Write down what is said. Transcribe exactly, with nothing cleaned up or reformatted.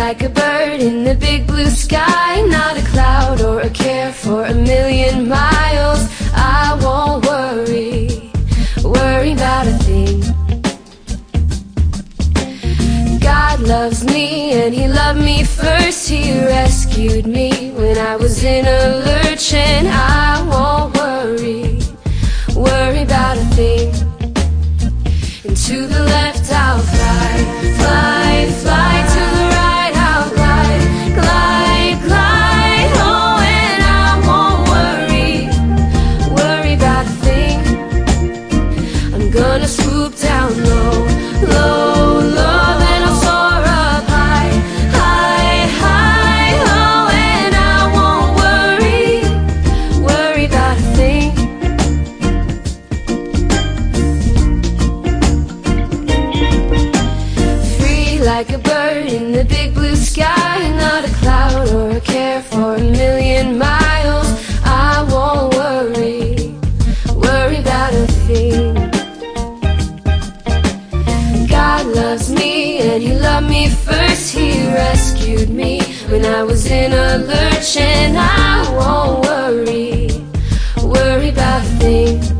like a bird in the big blue sky, not a cloud or a care for a million miles. I won't worry, worry about a thing. God loves me and He loved me first. He rescued me when I was in a lurch, and I won't worry, worry about a thing. And to the left I'll fly, fly, fly. To the right I'll glide, glide, glide. Oh, and I won't worry, worry about a thing. I'm gonna swoop down low, low, low. Then I'll soar up high, high, high. Oh, and I won't worry, worry about a thing. Like a bird in the big blue sky, not a cloud or a care for a million miles. I won't worry, worry about a thing. God loves me and He loved me first. He rescued me when I was in a lurch, and I won't worry, worry about a thing.